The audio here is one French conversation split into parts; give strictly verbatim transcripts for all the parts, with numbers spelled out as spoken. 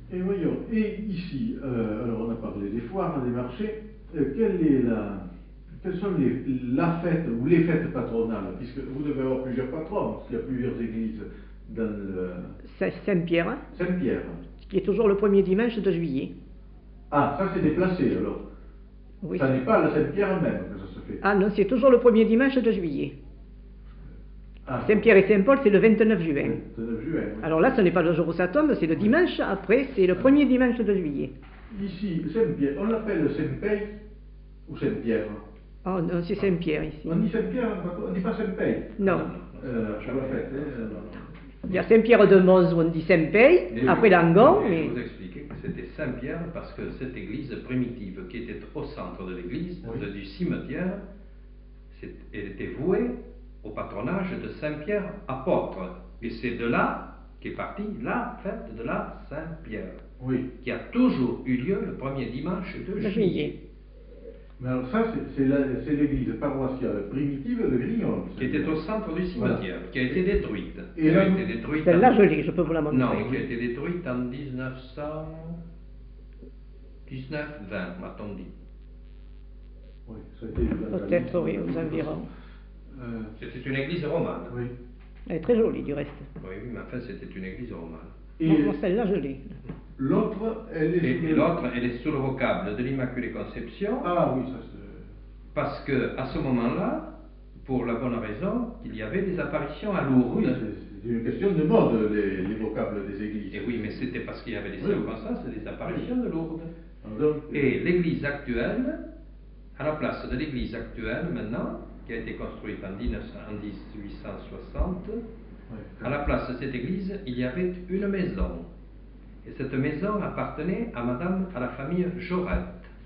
Et voyons, et ici, euh, alors on a parlé des foires, des marchés, euh, quelle est la, quelles sont les, la fête ou les fêtes patronales, puisque vous devez avoir plusieurs patrons, parce qu'il y a plusieurs églises dans le... Saint-Pierre. Saint-Pierre. Qui est toujours le premier dimanche de juillet. Ah, ça c'est déplacé alors. Oui, ça n'est pas la Saint-Pierre même que ça se fait. Ah non, c'est toujours le premier dimanche de juillet. Ah, Saint-Pierre et Saint-Paul, c'est le vingt-neuf juin. vingt-neuf juin, oui. Alors là, ce n'est pas le jour où ça tombe, c'est le dimanche, après, c'est le premier dimanche de juillet. Ici, Saint-Pierre, on l'appelle Saint-Pay ou Saint-Pierre? Oh non, c'est Saint-Pierre ici. On dit Saint-Pierre, on ne dit pas Saint-Pay? Non. Euh, je la fête, hein. Il y a Saint-Pierre de Mons où on dit Saint-Pay, après Langon. Et Mais... je vous expliquer que c'était Saint-Pierre parce que cette église primitive qui était au centre de l'église, Oui. de- du cimetière, c'est- elle était vouée au patronage de Saint-Pierre apôtre. Et c'est de là qu'est partie la fête de la Saint-Pierre, Oui. qui a toujours eu lieu le premier dimanche de De juillet. juillet. Mais alors ça, c'est- c'est la- c'est l'église paroissiale primitive de Grignols. Qui était au centre du cimetière, qui a été détruite. Et qui a là, été détruite Celle-là, en- je l'ai, je peux vous la montrer. Non, qui a été détruite en dix-neuf cent dix-neuf vingt, m'a-t-on dit. Oui, ça a été la- Peut-être, oui, aux environs. Euh, C'était une église romane. oui. Elle est très jolie, du reste. Oui, oui, mais enfin, c'était une église romane. Et Moi, moi, celle-là, je l'ai. l'autre, elle est... Et, sous et le- l'autre, elle est sous le vocable de l'Immaculée Conception, Ah oui, ça c'est... parce que à ce moment-là, pour la bonne raison qu'il y avait des apparitions à Lourdes. Oui, c'est c'est une question de mode, les, les vocables des églises. Et oui, mais c'était parce qu'il y avait des Oui. circonstances et des apparitions de Lourdes. Donc, Et l'église actuelle, à la place de l'église actuelle maintenant, qui a été construite en dix-neuf cents en dix-huit cent soixante, ouais. à la place de cette église, il y avait une maison. Et cette maison appartenait à madame, à la famille Jaurette.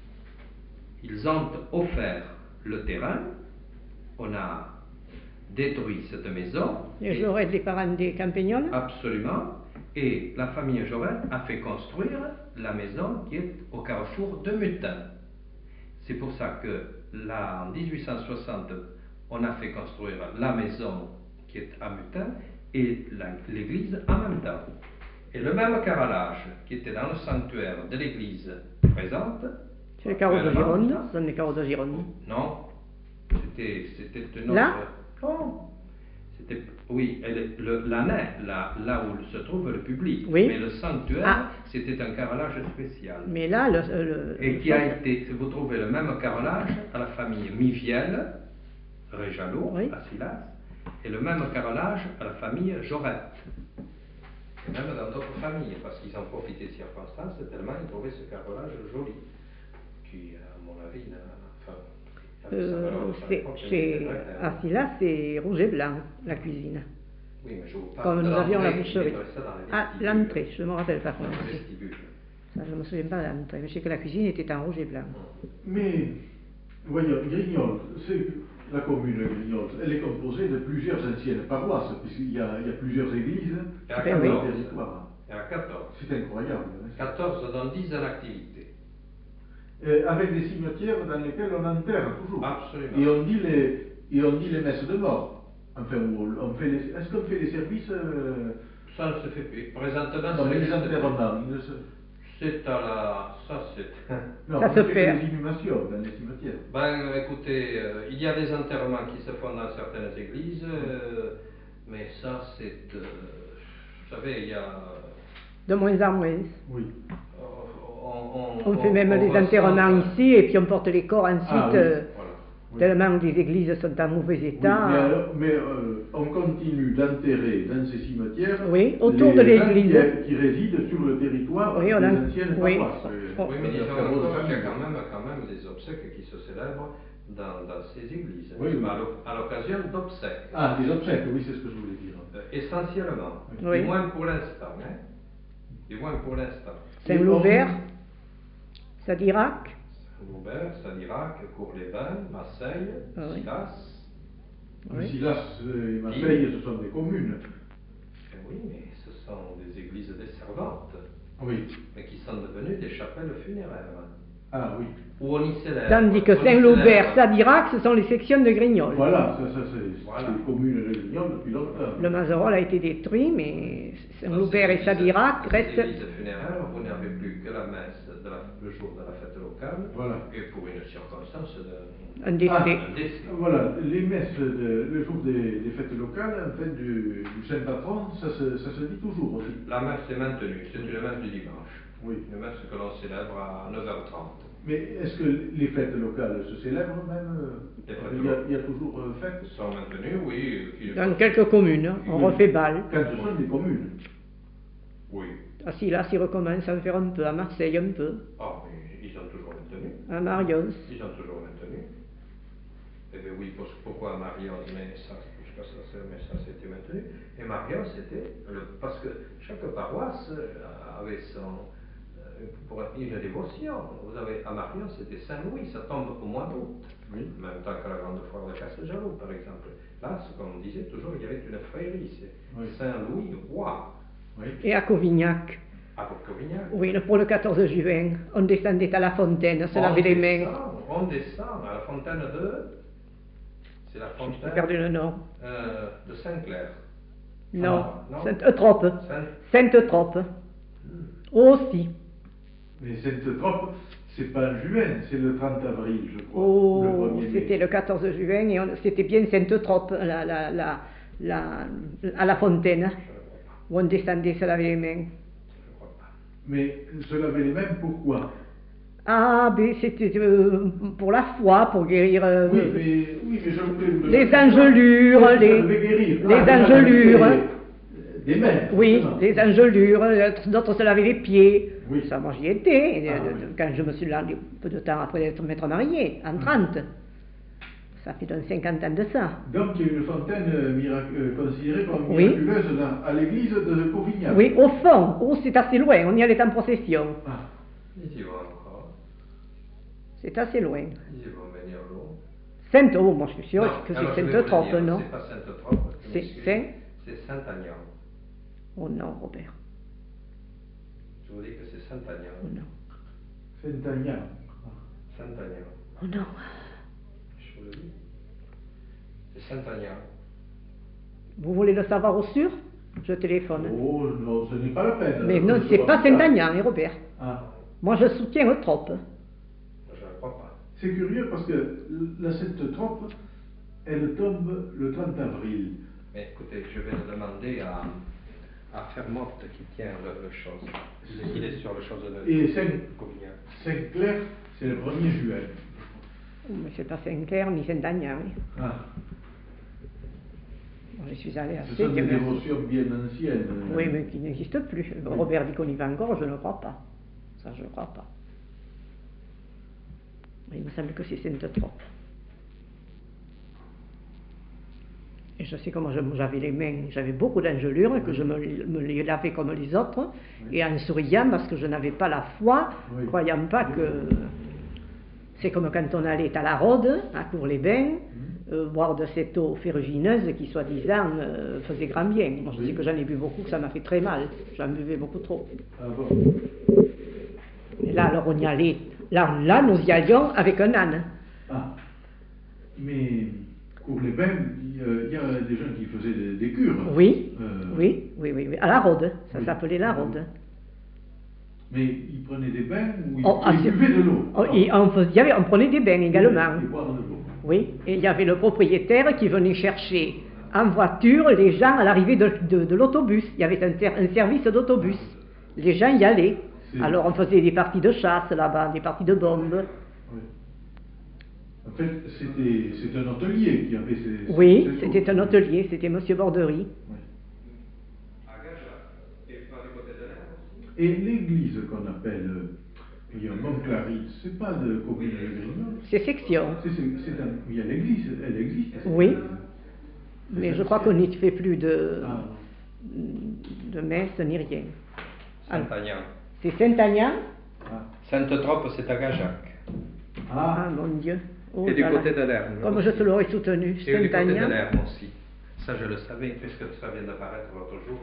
Ils ont offert le terrain, on a détruit cette maison. Et et- j'aurais les parents des Campagnols. Absolument. Et la famille Jaurette a fait construire la maison qui est au carrefour de Mutin. C'est pour ça que là, en dix-huit cent soixante, on a fait construire la maison qui est à Mutin et la- l'église en même temps. Et le même carrelage qui était dans le sanctuaire de l'église présente. C'est les carreaux de actuellement, Gironde. Ce sont les carreaux de Gironde. Non, c'était c'était une autre. Là Non. C'était, oui, elle- le- la nef, là, là où se trouve le public. Oui. Mais le sanctuaire, Ah. c'était un carrelage spécial. Mais là, le. le- Et qui a été, vous trouvez le même carrelage à la famille Miviel, Réjalot, Oui. à Silas, et le même carrelage à la famille Jaurette. Et même dans d'autres familles, parce qu'ils ont profité de circonstances, tellement ils trouvaient ce carrelage joli, qui, à mon avis, n'a, enfin, avait sa euh, valeur de sa c'est- époque, mais chez c'est vrai que- à Silas, c'est rouge et blanc, la cuisine. Oui, mais je vous parle Comme de nous avions la l'entrée, boucherie. ils mettaient ça dans les Ah, vestibules. l'entrée, je ne me rappelle pas Dans comment les c'est. vestibules. Ça, je ne me souviens pas de l'entrée, mais je sais que la cuisine était en rouge et blanc. Mais, voyons, Grignols, c'est la commune de Grignols, elle est composée de plusieurs anciennes paroisses, puisqu'il y a, il y a plusieurs églises Et à Ben oui. sur le quatorze. territoire. Et à quatorze. C'est incroyable. hein. quatorze dans dix en activité. Euh, avec des cimetières dans lesquels on enterre toujours. Absolument. Et on dit les, et on dit les messes de mort. Enfin, on on fait les, est-ce qu'on fait les services euh, Ça ne se fait plus. Présentement, dans ça les n'existe enterrements il ne se- plus. C'est à la. Ça, c'est. Non, Ça on se fait fait. les inhumations dans les cimetières. Ben, écoutez, euh, il y a des enterrements qui se font dans certaines églises, euh, mais ça, c'est. euh, vous savez, il y a. De moins en moins. Oui. On, On fait même les ressent- enterrements ici et puis on porte les corps ensuite, Ah oui. euh, Voilà. Oui. tellement les églises sont en mauvais Oui, état. mais alors- mais, euh, on continue d'enterrer dans ces cimetières Oui, autour les de gens l'église. qui, qui résident sur le territoire Oui, des on a- anciennes oui. paroisses. Oh. Oui, mais disons C'est-à-dire qu'à encore qu'il y a Rosalie. quand même, quand même des obsèques qui se célèbrent dans, dans ces églises, Oui, n'est-ce oui. pas, à l'oc- à l'occasion d'obsèques. Ah, des obsèques, oui, c'est ce que je voulais dire. Euh, essentiellement, Oui. du moins pour l'instant, hein. Du moins pour l'instant. Saint-Loubert, Sadirac. Loubert, Sadirac, Cours-les-Bains, Marseille, Ah oui. Silas. Mais Oui. Silas et Marseille, ce sont des communes. Eh oui, mais ce sont des églises desservantes, Oui. mais qui sont devenues des chapelles funéraires. Ah oui. où on y célèbre. Tandis que on y Saint-Laubert, célèbre- Sadirac, ce sont les sections de Grignol. Voilà, ça, ça c'est Voilà. c'est commune de Grignon depuis longtemps. Le Mazerolles a été détruit, mais Dans Saint-Laubert ces et Sadirac églises- restent. Dans ces églises funéraires, vous n'avez plus que la messe de la- le jour de la fête locale, Voilà. et pour une circonstance de Un décès. un décès. Voilà, les messes de- le jour des, des fêtes locales, en fait, du, du Saint-Patron, ça se, ça se dit toujours aussi. La messe est maintenue, c'est une messe du dimanche. Oui. Une messe que l'on célèbre à neuf heures trente. Mais est-ce que les fêtes locales se célèbrent même euh, Les fêtes il, y a, il y a toujours euh, fêtes Sont maintenues, oui. qui- Dans quelques communes, on Oui. refait bal. Quand ce sont des communes. Oui. Ah si, là, s'ils recommencent à en faire un peu, à Marseille un peu, Ah, mais ils ont toujours maintenu. à Marions. Ils ont toujours maintenu. Eh bien oui, parce- pourquoi Marion, mais ça, je sais pas, ça, c'est- mais ça c'était maintenu. Et Marion, c'était, le- parce que chaque paroisse euh, avait son, euh, pour une dévotion. Vous avez, à Marion, c'était Saint-Louis, ça tombe au mois d'août. Oui. En même temps que la grande foire de Casteljaloux, par exemple. Là, c'est comme on disait toujours, il y avait une frérie, c'est Oui. Saint-Louis roi, Oui. Et à Covignac, à Courcovignac. oui, le- pour le quatorze juin, on descendait à la fontaine, se On laver les mains. descend, On descend à la fontaine de. C'est la J'ai fontaine perdu le nom. euh, de Saint-Clair. Non, Ah, non. Sainte-Eutrope. Saint- Sainte-Eutrope. Aussi. Mais cette trope, c'est pas en juin, c'est le trente avril, je crois. Oh, le premier mai. c'était le quatorze juin et on- c'était bien Sainte-Eutrope, la, la, la, la- à la fontaine, Je ne crois pas. où on descendait se laver les mains. Je ne crois pas. Mais se laver les mains, pourquoi Ah, ben c'était euh, pour la foi, pour guérir euh, Oui, mais, oui, mais je voulais vous les demander- engelures, Qu'est-ce que les, ça devait guérir les Ah, déjà, engelures. Des, des mains. Oui, justement. les engelures, euh, d'autres se lavaient les pieds. Oui. Ça, moi j'y étais, Ah, euh, oui. quand je me suis lavé, peu de temps après d'être maître marié, en trente. Ça fait donc cinquante ans de ça. Donc il y a une fontaine euh, mirac- euh, considérée comme Oui. miraculeuse dans- à l'église de Covignac. Oui, au fond, oh, c'est assez loin, on y allait en procession. Ah, Ils y vont encore. C'est assez loin. Ils y vont venir l'eau. Sainte, oh, moi je suis sûre Non, que alors, c'est je vais vous le Sainte-Trope, dire, non? C'est pas Sainte-Trope. C'est monsieur, Saint- C'est Saint-Agnan. Oh non, Robert, Je vous dis que c'est Saint-Agnan. oh non, Saint-Agnan. Saint-Agnan. oh non. Je vous le dis. C'est Saint-Agnan. Vous voulez le savoir au sûr? Je téléphone. Oh non, ce n'est pas la peine. Mais Euh, non, je c'est vois pas ça. Saint-Agnan, hein, Robert. Ah. Moi je soutiens le Trope. Je ne crois pas. C'est curieux parce que la Sainte Trope, elle tombe le trente avril. Mais écoutez, je vais le demander à, à Fermotte qui tient le, le chose. Il est sur le chose de Et Saint- Combien Saint-Clair, c'est le premier juin. Oh, mais c'est pas Saint-Clair ni Saint-Agnan. hein. Ah. Bon, je suis allé Ce assez. sont des Dieu merci. dévotions bien anciennes. Oui, mais qui n'existent plus. Oui. Robert dit qu'on y va encore, je ne crois pas. Ça, je ne crois pas. Il me semble que c'est Sainte-Trope. Et je sais comment je- j'avais les mains, j'avais beaucoup d'engelures, que je me, me les lavais comme les autres, Oui. et en souriant parce que je n'avais pas la foi, Oui. croyant pas que. C'est comme quand on allait à la Rhôde, à Cours-les-Bains, euh, boire de cette eau ferrugineuse qui, soi-disant, euh, faisait grand bien. Moi, je Oui. sais que j'en ai bu beaucoup, que ça m'a fait très mal. J'en buvais beaucoup trop. Ah bon. Et là, alors, on y allait. Là, là, nous y allions avec un âne. Ah. Mais pour les bains, il y, a- il y a des gens qui faisaient des, des cures. Oui, Euh, oui, oui, oui, oui. À la Rhôde. Ça oui. s'appelait la Rhôde. Mais ils prenaient des bains ou ils, Oh, ah, ils c'est- buvaient de l'eau. Oh, et on, faisait- il y avait- on prenait des bains également. Ils boivent de l'eau. Oui, et il y avait le propriétaire qui venait chercher en voiture les gens à l'arrivée de, de- de l'autobus. Il y avait un, ser- un service d'autobus. Les gens y allaient. C'est- Alors on faisait des parties de chasse là-bas, des parties de bombes. Oui. En fait, c'était c'est un hôtelier qui avait ces. Oui, ces c'était choses. un hôtelier, c'était Monsieur Borderie. Oui. À Gajac, et par les côtés de l'air aussi. Et l'église qu'on appelle euh, il y a Montclaris, c'est pas de commune de Grignon. C'est section. C'est, c'est, c'est un- il y a l'église, elle existe. cette Oui. église. Mais C'est je crois ancien. qu'on n'y fait plus de, Ah, de messe ni rien. Alors, Saint-Agnan. c'est Saint-Agnan? ah, Sainte-Trope, c'est à Gajac. Ah ah, mon Dieu. Oh Et du là là. côté de l'Erne. Comme je te l'aurais soutenu. Et du côté de Saint-Agnan. l'Erne aussi. Ça, je le savais, puisque ça vient d'apparaître l'autre jour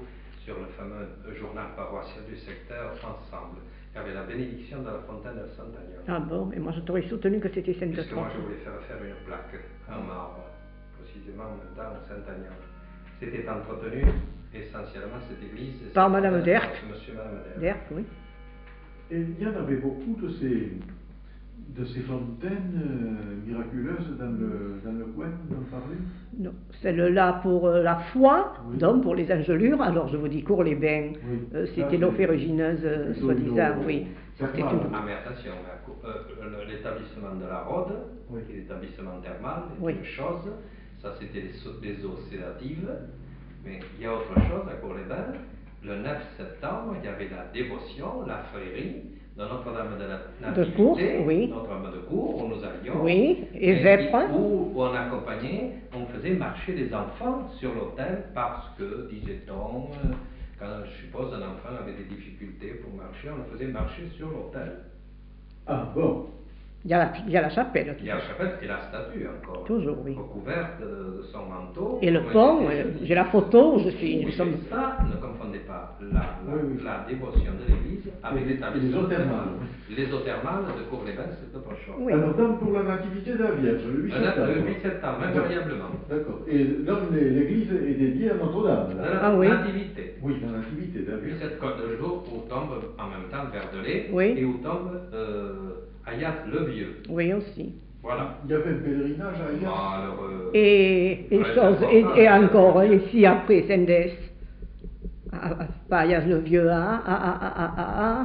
sur le fameux journal paroissial du secteur ensemble. Il y avait la bénédiction de la fontaine de Saint-Agnan. Ah bon, mais moi je t'aurais soutenu que c'était Puisque moi Sainte-Croix. je voulais faire faire une plaque en marbre, précisément dans Saint-Agnan. C'était entretenu essentiellement cette église. Par Madame Derck. Derck. Monsieur et Madame Derck. Derck, oui. Et il y en avait beaucoup de ces, de ces fontaines euh, miraculeuses dans le, dans le coin, vous en parlez? Non, celle-là pour euh, la foi, Oui. donc pour les engelures, alors je vous dis Cours-les-Bains, Oui. euh, Ça, c'était c'est- l'eau ferrugineuse, euh, plutôt soi-disant, une eau oui. C'était thermale. une- Ah mais attention, mais à cou- euh, le- l'établissement de la Rhôde, Oui. qui est l'établissement thermal, est Oui. une chose, ça c'était les, so- les eaux sédatives, mais il y a autre chose à Cours-les-Bains. Le neuf septembre, il y avait la dévotion, la frérie de Notre-Dame de la De Nativité, Cours, oui. Notre-Dame de Cours, où nous allions. Oui, et qui- Vêpres. Où, où on accompagnait, on faisait marcher les enfants sur l'autel parce que, disait-on, euh, quand je suppose un enfant avait des difficultés pour marcher, on le faisait marcher sur l'autel. Ah bon. Il y a la, il y a la chapelle. Il y a la chapelle et la statue encore. Toujours, oui. Recouverte de, de son manteau. Et le Comme pont, c'était euh, joli. j'ai la photo, je suis... Oui, nous sommes- mais ça, ne confondez pas la, la, Oui, oui. la dévotion de l'Église avec Et les- l'établissement. et les eaux thermales. Les eaux thermales de Cours-les-Bains, c'est autre chose. Oui. Alors, donc, pour la nativité de la Vierge, le huit Le neuf- septembre. le huit septembre, invariablement. D'accord. Et donc, les- l'église est dédiée à Notre-Dame. De là. la Ah oui. nativité. Oui, la nativité de la Puis Vierge. cette côte de jour où tombe en même temps le Verdelet Oui. et où tombe euh, Ayat le Vieux. Oui, aussi. Voilà. Il y avait un pèlerinage à Ayat. Alors, euh, Et, et, Très chose, et, important. et encore, ici après Saint-Dès, Payas le Vieux, ah, ah, ah, ah, ah, ah, ah.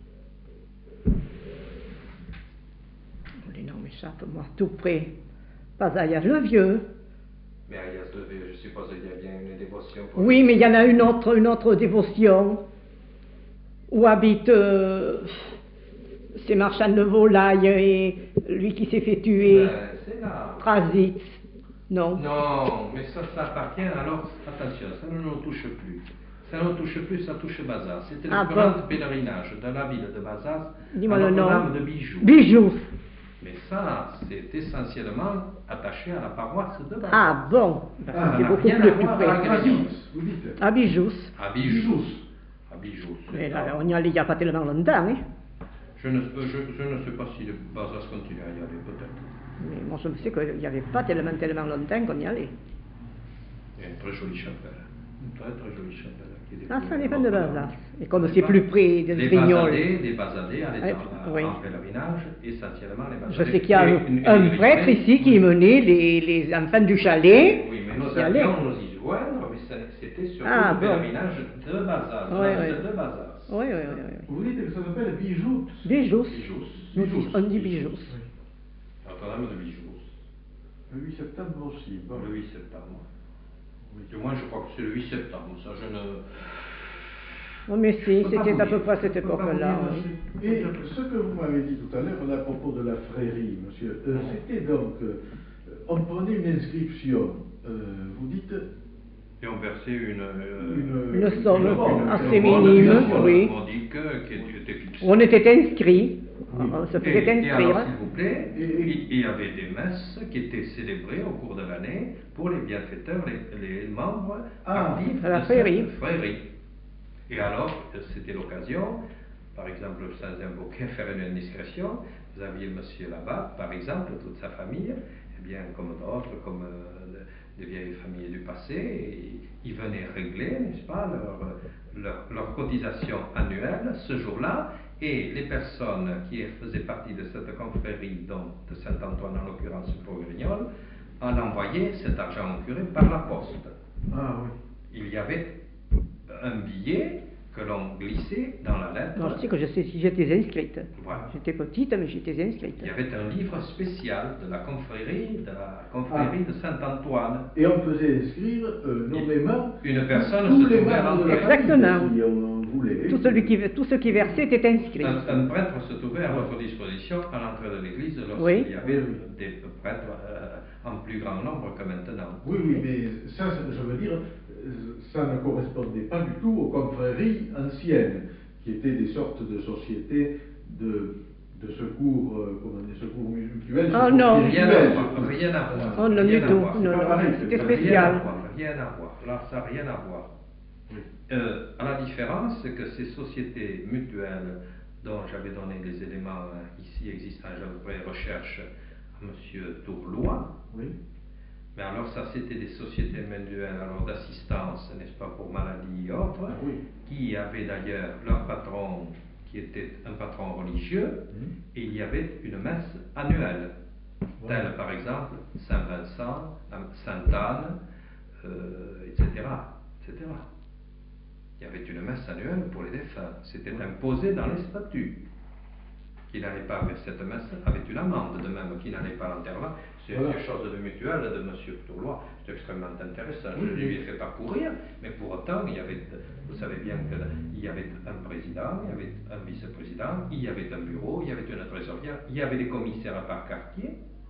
Oh, les noms m'échappent, moi, tout près. Pas Ayas le Vieux. mais Ayat le Vieux, je suppose qu'il y a bien une dévotion pour Oui, mais il y en a une autre, une autre dévotion où habitent euh, ces marchands de volailles et lui qui s'est fait tuer, Ben, c'est là. Krasitz. Non. Non, mais ça, ça appartient, alors attention, ça ne nous touche plus. Ça ne nous touche plus, ça touche Bazas. C'était le Ah grand bon. pèlerinage de la ville de Bazas Dis-moi à le nom. Notre-Dame de Bijoux. Bijoux. Mais ça, c'est essentiellement attaché à la paroisse de Bazas. Ah bon, ben, Ah, c'est n'a beaucoup rien plus, à plus voir près. avec- À Krasitz, vous dites. À Bijoux. À Bijoux. À Bijoux. c'est Mais là, ça. on y allait il n'y a pas tellement longtemps, hein. Je ne, je, je ne sais pas si le Bazas continue à y aller, peut-être. Mais moi je sais qu'il n'y avait pas tellement, tellement longtemps qu'on y allait. Il y a une très jolie chapelle. Une très très jolie chapelle. qui est Ah, ça dédiée dépend à de Notre-Dame. Bazas. Et comme Les c'est Ba- plus près de Les Brignoles. Basadés, les Basadés allaient Eh, en, oui. en pèlerinage, essentiellement les Je Basadés. sais qu'il y a Et un, une- une un église prêtre vraie. ici qui menait les, les enfants du chalet. Oui, mais nous qui allaient. allions nous y joindre, mais ça- c'était surtout Ah, le bon. pèlerinage de Bazas, de Oui, la oui. ville de Bazas. Oui, oui, oui. oui. Vous dites que ça s'appelle Bijoux. Bijoux. Bijoux. Nous dis- on dit Bijoux. Notre-Dame de Bijoux. Le huit septembre aussi. Bon. Le huit septembre. Oui, du moins, je crois que c'est le huit septembre. Ça, je ne. Non, mais si, Je peux pas c'était vous à dire. peu près à cette Je peux pas vous époque-là. dire, oui. monsieur. Et ce que vous m'avez dit tout à l'heure à propos de la frérie, monsieur, euh, c'était donc, euh, on prenait une inscription, euh, vous dites, Et on versait une. euh, une, Une somme ronde, assez une ronde, minime, une Une ronde. oui. modique qui était fixée. On était inscrits. Oui. On se Et, faisait et alors, inscrire. s'il vous plaît, Et- et- il il y avait des messes qui étaient célébrées au cours de l'année pour les bienfaiteurs, les, les membres Ah, actifs à la de frérie. cette frérie. Et alors, c'était l'occasion, par exemple, sans invoquer, faire une indiscrétion, vous aviez Monsieur Labat, par exemple, toute sa famille, eh bien, comme d'autres, comme euh, des vieilles familles du passé, et ils venaient régler, n'est-ce pas, leur, leur, leur cotisation annuelle ce jour-là, et les personnes qui faisaient partie de cette confrérie, donc de Saint-Antoine en l'occurrence pour Grignol, en envoyaient cet argent au curé par la poste. Ah oui. Il y avait un billet que l'on glissait dans la lettre. Non, je sais que je sais si j'étais inscrite. Voilà. J'étais petite, mais j'étais inscrite. Il y avait un livre spécial de la confrérie, de la confrérie de Saint-Antoine. Et on faisait inscrire euh, nommément Une personne tous se les trouvait membres de rentrée. la famille, Exactement. si on voulait. Tout, celui qui, tout ce qui versait était inscrit. Un, un prêtre se trouvait à votre disposition à l'entrée de l'église lorsqu'il Oui. y avait Oui, oui. des prêtres euh, en plus grand nombre que maintenant. Oui, oui, mais ça, je veux dire, euh, ça ne correspondait pas du tout aux confréries anciennes, qui étaient des sortes de sociétés de, de secours, euh, comment dire, secours mutuels. Ah, secours non. Rien à spirituels. voir, rien à voir. Oh, non, rien du à tout. voir. Non, pas non, pareil, c'était c'est Rien à spécial. voir, rien à voir. Là, ça n'a rien à voir. Oui. Euh, à la différence que ces sociétés mutuelles dont j'avais donné des éléments euh, ici existants, j'avais recherche à M. Tourlois. Oui. Mais alors ça, c'était des sociétés mutuelles alors d'assistance, n'est-ce pas, pour maladies et autres, Ah, oui. qui avaient d'ailleurs leur patron, qui était un patron religieux, Mhm. et il y avait une messe annuelle, Voilà. telle par exemple Saint-Vincent, Sainte-Anne, euh, et cetera, et cetera. Il y avait une messe annuelle pour les défunts. C'était Ouais. imposé dans les statuts. Qui n'allait pas vers cette messe avait une amende, de même qui n'allait pas à l'enterrement. C'est Voilà. quelque chose de mutuel de M. Tourlois. C'est extrêmement intéressant. Oui, Je ne oui. lui ai fait parcourir, mais pour autant, il y avait, vous savez bien qu'il y avait un président, il y avait un vice-président, il y avait un bureau, il y avait une trésorière, il y avait des commissaires par quartier.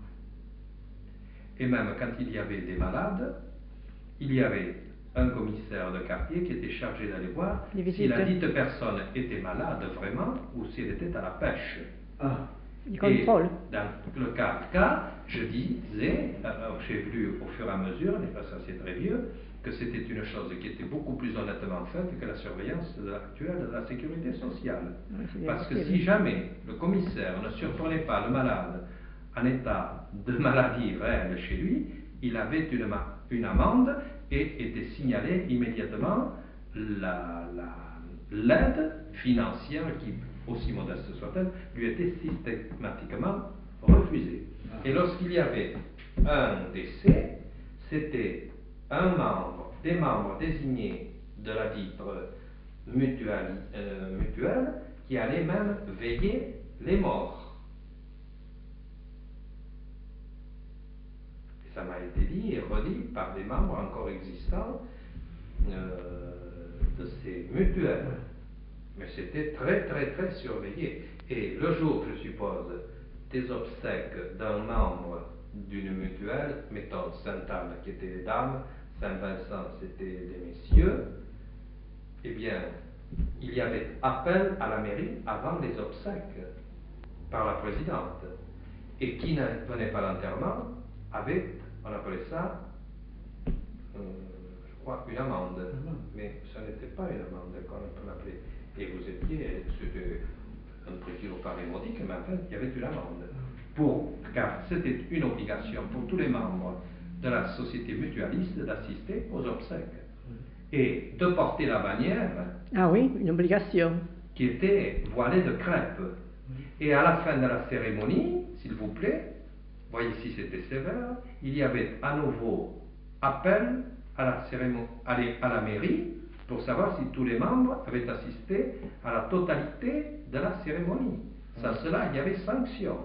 Et même quand il y avait des malades, il y avait un commissaire de quartier qui était chargé d'aller voir Les si la visites. dite personne était malade vraiment ou si elle était à la pêche. Ah, Il contrôle. Et dans le cas de cas, je disais, alors j'ai vu au fur et à mesure, mais ça c'est très vieux, que c'était une chose qui était beaucoup plus honnêtement faite que la surveillance actuelle de la sécurité sociale. Oui, c'est bien Parce que possible. si jamais le commissaire ne surprenait pas le malade en état de maladie réelle chez lui, il avait une, ma- une amende et était signalé immédiatement la- la- l'aide financière qui, aussi modeste soit-elle, lui était systématiquement refusée. Et lorsqu'il y avait un décès, c'était un membre, des membres désignés de la dite mutuelle, euh, mutuelle qui allait même veiller les morts. Et ça m'a été dit et redit par des membres encore existants euh, de ces mutuelles. Mais c'était très très très surveillé. Et le jour, je suppose, des obsèques d'un membre d'une mutuelle, mettons Sainte-Anne qui était les dames, Saint-Vincent c'était des messieurs, eh bien, il y avait appel à la mairie avant les obsèques par la présidente. Et qui ne venait pas à l'enterrement avait, on appelait ça, euh, je crois, une amende. Mais ce n'était pas une amende qu'on appelait. Et vous étiez, c'était un prix qui vous paraît modique, mais en fait, il y avait une amende. Pour, car c'était une obligation pour tous les membres de la société mutualiste d'assister aux obsèques. Et de porter la bannière Ah oui, une obligation. qui était voilée de crêpe. Et à la fin de la cérémonie, s'il vous plaît, voyez si c'était sévère, il y avait à nouveau appel à la, cérémonie, à, les, à la mairie pour savoir si tous les membres avaient assisté à la totalité de la cérémonie. Sans cela, il y avait sanction.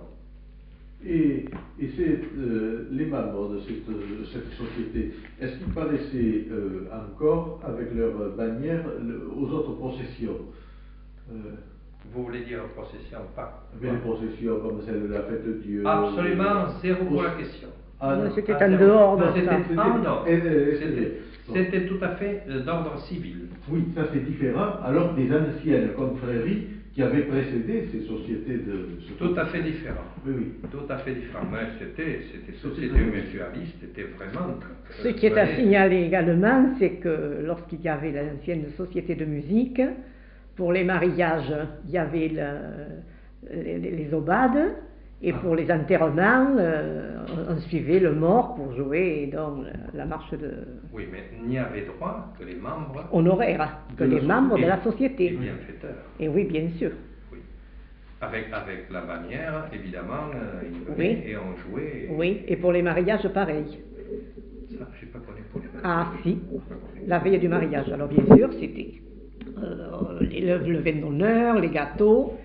et, et c'est, euh, les membres de cette, de cette société, est-ce qu'ils paraissaient euh, encore avec leur bannière le- aux autres processions euh, Vous voulez dire procession, pas avec les processions comme celle de la fête de Dieu? Absolument zéro pour Au- la question. Ah, non. C'était Ah, en zéro. dehors de Non, ça. c'était en dehors. Et, et, et, C'était- bon. C'était tout à fait euh, d'ordre civil. Oui, ça c'est différent, alors des anciennes confréries qui avaient précédé ces sociétés de... ce- Tout à fait différent. Oui, oui. Tout à fait différent. Mais c'était, c'était société C'était- mutualiste, c'était vraiment. Ce qui est à signaler également, c'est que lorsqu'il y avait l'ancienne société de musique, pour les mariages, il y avait le- les, les aubades, et pour les enterrements, euh, on, on suivait le mort pour jouer donc la, la marche de Oui, mais n'y avait droit que les membres honoraires, que De la les membres de et- la et société. bienfaiteurs. Et oui, bien sûr. Oui. Avec, avec la bannière, évidemment, euh, ils Oui. venaient et on jouait. Oui, et pour les mariages, pareil. Ça, je n'ai pas connu pour les mariages. Ah si, Pas connu. la veille du mariage. Alors bien sûr, c'était euh, les- le, le vin d'honneur, les gâteaux,